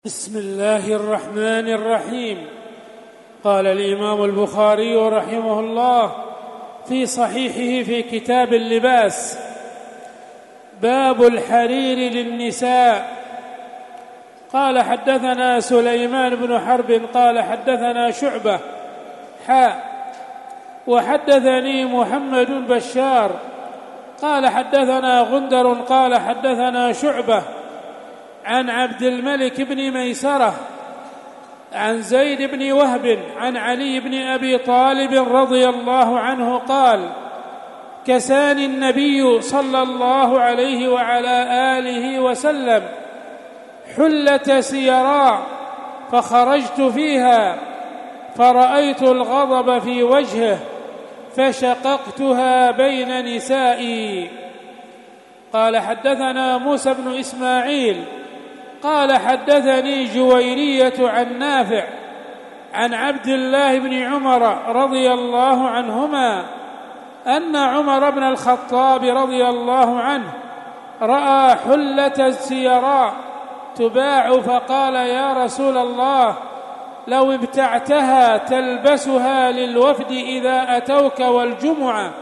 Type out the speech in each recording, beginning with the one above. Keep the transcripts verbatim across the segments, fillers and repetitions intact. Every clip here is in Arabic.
بسم الله الرحمن الرحيم. قال الإمام البخاري رحمه الله في صحيحه في كتاب اللباس: باب الحرير للنساء. قال حدثنا سليمان بن حرب قال حدثنا شعبة حاء وحدثني محمد بن بشار قال حدثنا غندر قال حدثنا شعبة عن عبد الملك بن ميسرة عن زيد بن وهب عن علي بن أبي طالب رضي الله عنه قال: كساني النبي صلى الله عليه وعلى آله وسلم حلة سيراء فخرجت فيها فرأيت الغضب في وجهه فشققتها بين نسائي. قال حدثنا موسى بن إسماعيل قال حدثني جويرية عن نافع عن عبد الله بن عمر رضي الله عنهما أن عمر بن الخطاب رضي الله عنه رأى حلة سيراء تباع فقال: يا رسول الله، لو ابتعتها تلبسها للوفد إذا أتوك والجمعة.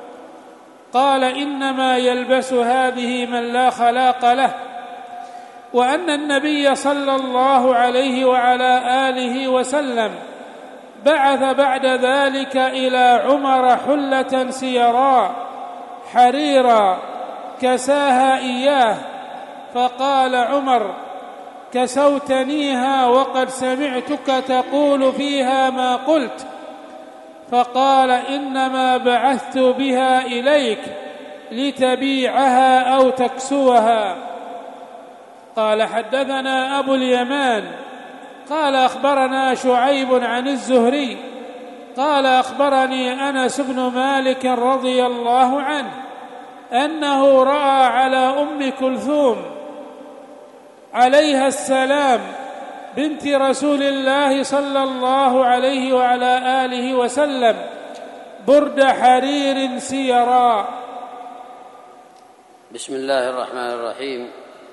قال: إنما يلبس هذه من لا خلاق له. وأن النبي صلى الله عليه وعلى آله وسلم بعث بعد ذلك إلى عمر حلة سيراء حريرا كساها إياه، فقال عمر: كسوتنيها وقد سمعتك تقول فيها ما قلت. فقال: إنما بعثت بها إليك لتبيعها أو تكسوها. قال حدثنا أبو اليمان قال أخبرنا شعيب عن الزهري قال أخبرني أنس بن مالك رضي الله عنه أنه رأى على أم كلثوم عليها السلام بنت رسول الله صلى الله عليه وعلى آله وسلم برد حرير سيراء. بسم الله الرحمن الرحيم.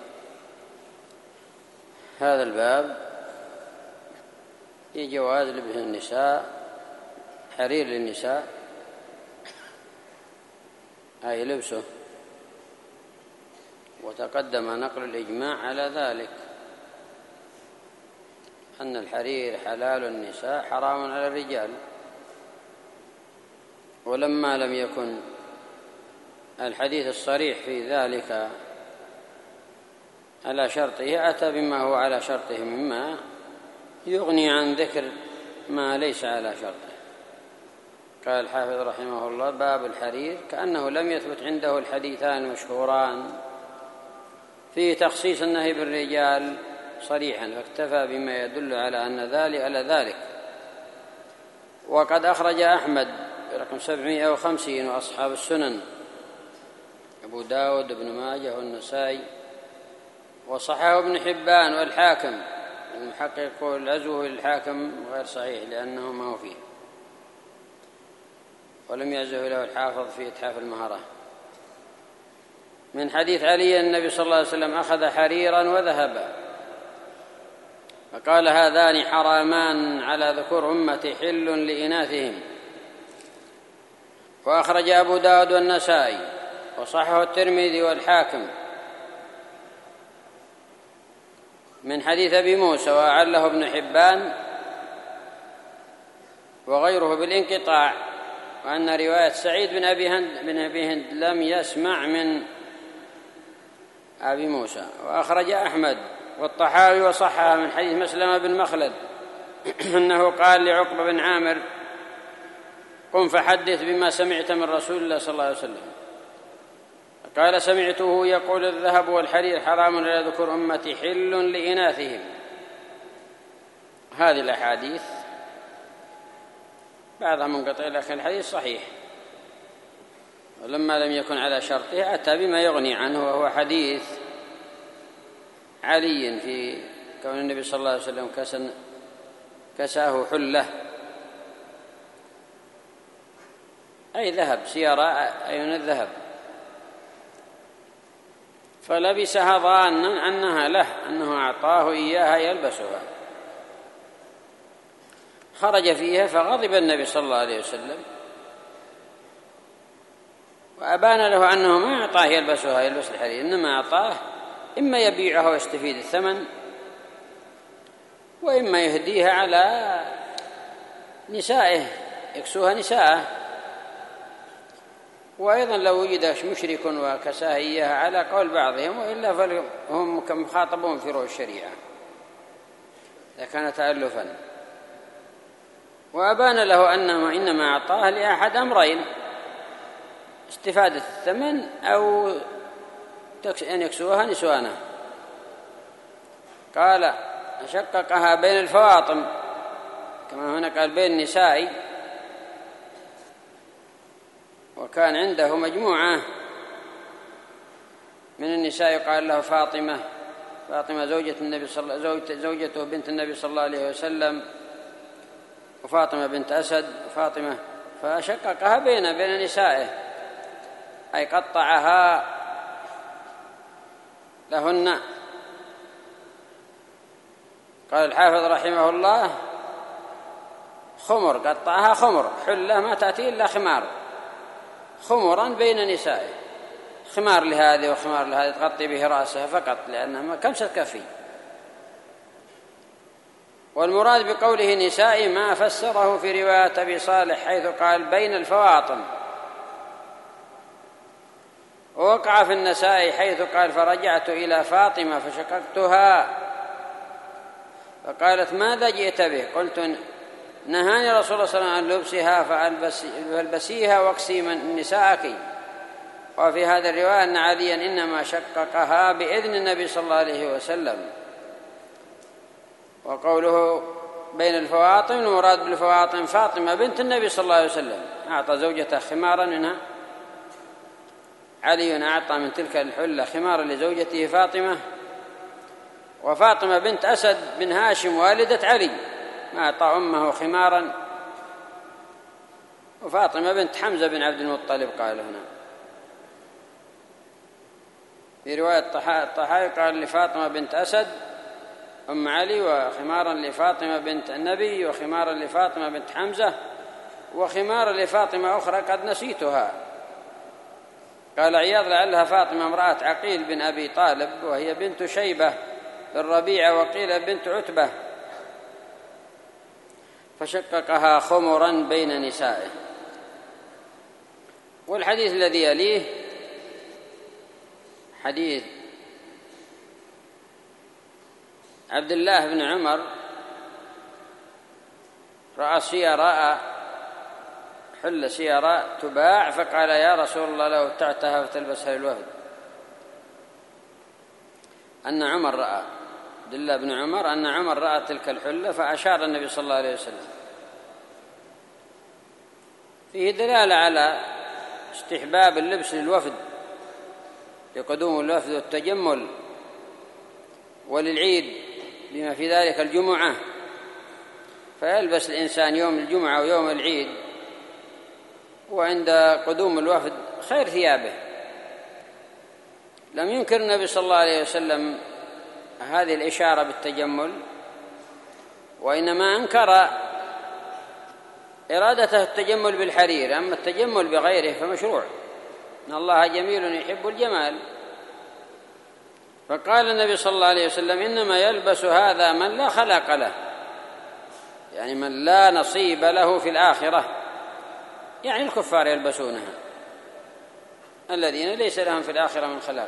هذا الباب في جواز لبس النساء حرير للنساء، أي لبسه، وتقدم نقل الإجماع على ذلك، أن الحرير حلال النساء حرام على الرجال. ولما لم يكن الحديث الصريح في ذلك على شرطه أتى بما هو على شرطه مما يغني عن ذكر ما ليس على شرطه. قال الحافظ رحمه الله: باب الحرير، كأنه لم يثبت عنده الحديثان المشهوران في تخصيص النهي بالرجال صريحا، فاكتفى بما يدل على أن ذلك على ذلك. وقد أخرج أحمد برقم سبعمائة وخمسين وأصحاب السنن أبو داود بن ماجه والنسائي، وصححه ابن حبان والحاكم. المحقق يقول عزوه للحاكم غير صحيح لأنه ما هو فيه، ولم يعزه له الحافظ في إتحاف المهرة. من حديث علي النبي صلى الله عليه وسلم أخذ حريرا وذهبا فقال: هذان حرامان على ذكور أمتي حل لإناثهم. وأخرج أبو داود والنسائي وصححه الترمذي والحاكم من حديث أبي موسى، وأعله ابن حبان وغيره بالانقطاع، وأن رواية سعيد بن أبي هند, بن أبي هند لم يسمع من أبي موسى. وأخرج أحمد والطحاوي وصححه من حديث مسلمة بن مخلد أنه قال لعقبة بن عامر: قم فحدث بما سمعت من رسول الله صلى الله عليه وسلم. قال: سمعته يقول: الذهب والحرير حرام على ذكور أمتي حل لإناثهم. هذه الأحاديث بعضها منقطع، لكن الحديث صحيح. ولما لم يكن على شرطه أتى بما يغني عنه، وهو حديث علي في كون النبي صلى الله عليه وسلم كسن كساه حلة، أي ذهب، سيارة أي من الذهب، فلبسها ظانا أنها له، أنه أعطاه إياها يلبسها. خرج فيها فغضب النبي صلى الله عليه وسلم وأبان له أنه ما أعطاه يلبسها يلبس الحرير، إنما أعطاه إما يبيعها ويستفيد الثمن، وإما يهديها على نسائه يكسوها نساءه. وأيضا لو وجد مشرك وكساه إياها على قول بعضهم، وإلا فهم مخاطبون في روح الشريعة إذا كان تألفا. وأبان له أنه إنما أعطاه لأحد أمرين: استفادة الثمن أو أن يكسوها نسوانه. قال: شققها بين الفواطم، كما هنا قال بين النساء، وكان عنده مجموعة من النساء يقال له فاطمة، فاطمة زوجة النبي صلى الله زوجته بنت النبي صلى الله عليه وسلم، وفاطمة بنت أسد، وفاطمة، فشققها بين بين نسائه، أي قطعها لهن. قال الحافظ رحمه الله: خمر، قطعها خمر، حلة ما تأتي إلا خمار، خمرا بين نسائه، خمار لهذه وخمار لهذه تغطي به رأسها فقط، لأنها كم ستكفي. والمراد بقوله نساء ما فسره في رواية أبي صالح حيث قال بين الفواطم، ووقع في النسائي حيث قال فرجعت إلى فاطمة فشققتها فقالت ماذا جئت به؟ قلت نهاني رسول الله صلى الله عليه وسلم عن لبسها فالبسيها واكسي من نسائك. وفي هذا الرواية أن عليا إنما شققها بإذن النبي صلى الله عليه وسلم. وقوله بين الفواطم المراد بالفواطم فاطمة بنت النبي صلى الله عليه وسلم، أعطى زوجته خمارا منها، علي أعطى من تلك الحلة خمارا لزوجته فاطمة، وفاطمة بنت أسد بن هاشم والدة علي ما أعطى أمه خمارا، وفاطمة بنت حمزة بن عبد المطلب قال هنا. في رواية الطحاوي قال لفاطمة بنت أسد أم علي، وخمارا لفاطمة بنت النبي، وخمارا لفاطمة بنت حمزة، وخمارا لفاطمة أخرى قد نسيتها. قال عياض لعلها فاطمة امرأة عقيل بن أبي طالب، وهي بنت شيبة بن ربيعة، وقيل بنت عتبة، فشققها خمرا بين نسائه. والحديث الذي يليه حديث عبد الله بن عمر رأى سيارة حل سيارة تباع، فقال يا رسول الله لو ابتعتها فتلبسها للوفد. أن عمر رأى عبد الله بن عمر أن عمر رأى تلك الحلة فأشار النبي صلى الله عليه وسلم. فيه دلالة على استحباب اللبس للوفد لقدوم الوفد والتجمل، وللعيد بما في ذلك الجمعة، فيلبس الإنسان يوم الجمعة ويوم العيد وعند قدوم الوفد خير ثيابه. لم ينكر النبي صلى الله عليه وسلم هذه الإشارة بالتجمل، وإنما أنكر إرادته التجمل بالحرير، أما التجمل بغيره فمشروع، إن الله جميل يحب الجمال. فقال النبي صلى الله عليه وسلم إنما يلبس هذا من لا خلاق له، يعني من لا نصيب له في الآخرة، يعني الكفار يلبسونها الذين ليس لهم في الآخرة من خلاق.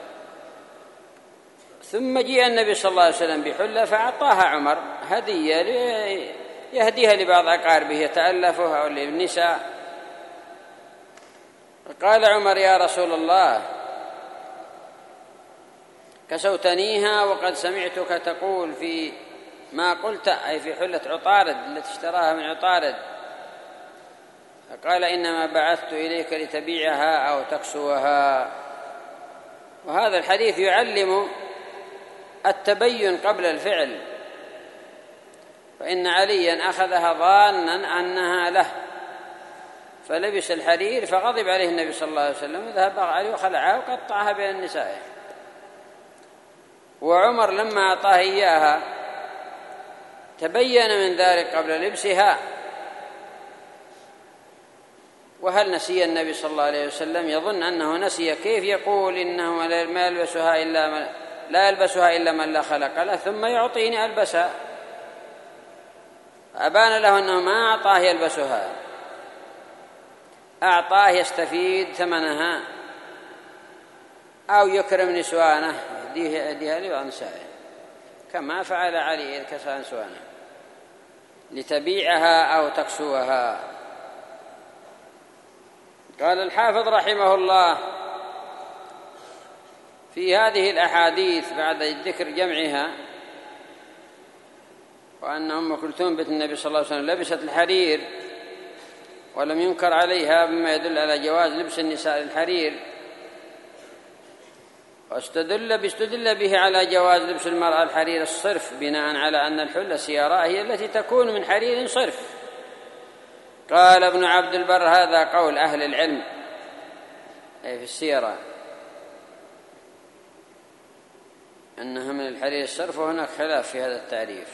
ثم جاء النبي صلى الله عليه وسلم بحلة فأعطاها عمر هدية يهديها لبعض أقاربه يتألفها أو للنساء. فقال عمر يا رسول الله كسوتنيها وقد سمعتك تقول في ما قلت، أي في حلة عطارد التي اشتراها من عطارد. فقال إنما بعثت إليك لتبيعها أو تكسوها. وهذا الحديث يعلم التبين قبل الفعل، فإن عليا أخذها ظانا أنها له فلبس الحرير، فغضب عليه النبي صلى الله عليه وسلم وذهب عليه وخلعها وقطعها بين النساء. وعمر لما أعطاه إياها تبين من ذلك قبل لبسها. وهل نسي النبي صلى الله عليه وسلم؟ يظن أنه نسي، كيف يقول إنه ما يلبسها إلا من لا يلبسها إلا من لا خلق له ثم يعطيني ألبسها؟ أبان له أنه ما أعطاه يلبسها، أعطاه يستفيد ثمنها أو يكرم نسوانه يهديها لبعض نسائه كما فعل علي إذ كسى نسوانه لتبيعها أو تكسوها. قال الحافظ رحمه الله في هذه الأحاديث بعد ذكر جمعها وأن أم كلثوم بنت النبي صلى الله عليه وسلم لبست الحرير ولم ينكر عليها بما يدل على جواز لبس النساء الحرير، واستدل باستدل به على جواز لبس المرأة الحرير الصرف بناء على أن الحلة السيراء هي التي تكون من حرير صرف. قال ابن عبد البر هذا قول أهل العلم أي في السيرة أنها من الحرير الصرف، وهناك خلاف في هذا التعريف.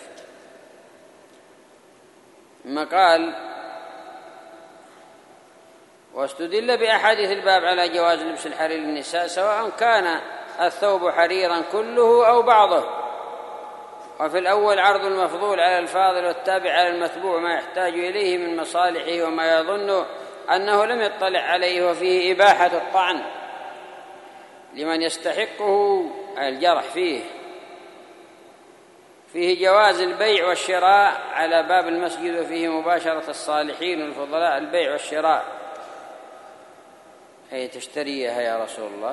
ثم قال واستدل بأحاديث الباب على جواز لبس الحرير للنساء سواء كان الثوب حريرا كله أو بعضه، وفي الأول عرض المفضول على الفاضل والتابع على المتبوع ما يحتاج إليه من مصالحه وما يظن أنه لم يطلع عليه، وفيه إباحة الطعن لمن يستحقه الجرح فيه. فيه جواز البيع والشراء على باب المسجد، وفيه مباشرة الصالحين والفضلاء البيع والشراء، أي تشتريها يا رسول الله.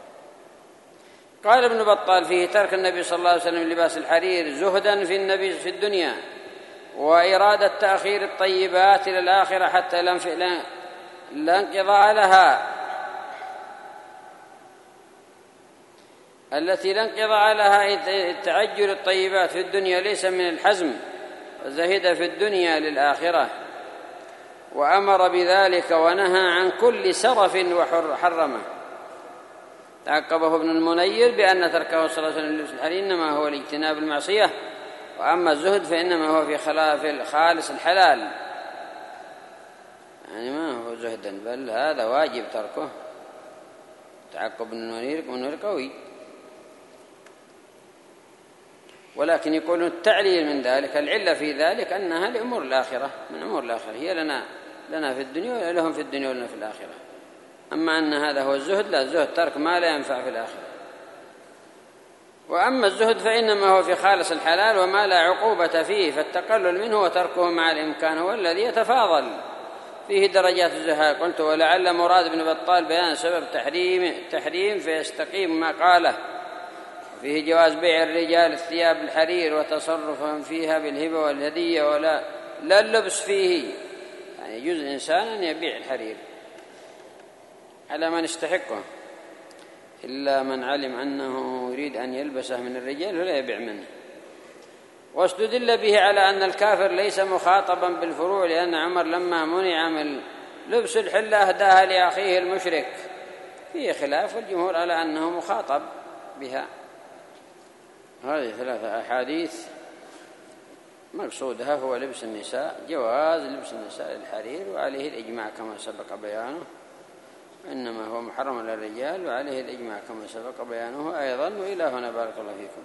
قال ابن بطال فيه ترك النبي صلى الله عليه وسلم لباس الحرير زهدا في النبي في الدنيا وإرادة تأخير الطيبات إلى الآخرة حتى لا انقضاء لها، التي لا انقضاء لها تعجل الطيبات في الدنيا ليس من الحزم، وزهد في الدنيا للآخرة، وأمر بذلك ونهى عن كل سرف وحرمه. تعقبه ابن المنير بأن تركه صلى الله عليه وسلم لبس الحرير إنما هو لاجتناب المعصية، وأما الزهد فإنما هو في خلاف خالص الحلال، يعني ما هو زهدا بل هذا واجب تركه. تعقب ابن المنير قوي، ولكن يقولون التعليل من ذلك العلة في ذلك أنها لأمور الآخرة، من أمور الآخرة، هي لنا لنا في الدنيا ولهم في الدنيا ولنا في الآخرة. أما أن هذا هو الزهد لا، الزهد ترك ما لا ينفع في الآخرة. وأما الزهد فإنما هو في خالص الحلال وما لا عقوبة فيه، فالتقلل منه وتركه مع الإمكان هو الذي يتفاضل فيه درجات الزهاد. قلت ولعل مراد بن بطال بيان سبب تحريم تحريم فيستقيم ما قاله. فيه جواز بيع الرجال الثياب الحرير وتصرفهم فيها بالهبة والهدية ولا لا اللبس فيه، يعني يجوز الإنسان أن يبيع الحرير على من يستحقه إلا من علم أنه يريد أن يلبسه من الرجال ولا يبيع منه. واستدل به على أن الكافر ليس مخاطبا بالفروع، لأن عمر لما منع من لبس الحلة أهداها لأخيه المشرك، فيه خلاف والجمهور على أنه مخاطب بها. هذه ثلاثة أحاديث مقصودها هو لبس النساء، جواز لبس النساء الحرير، وعليه الإجماع كما سبق بيانه، إنما هو محرم للرجال وعليه الإجماع كما سبق بيانه أيضا. وإلى هنا بارك الله فيكم.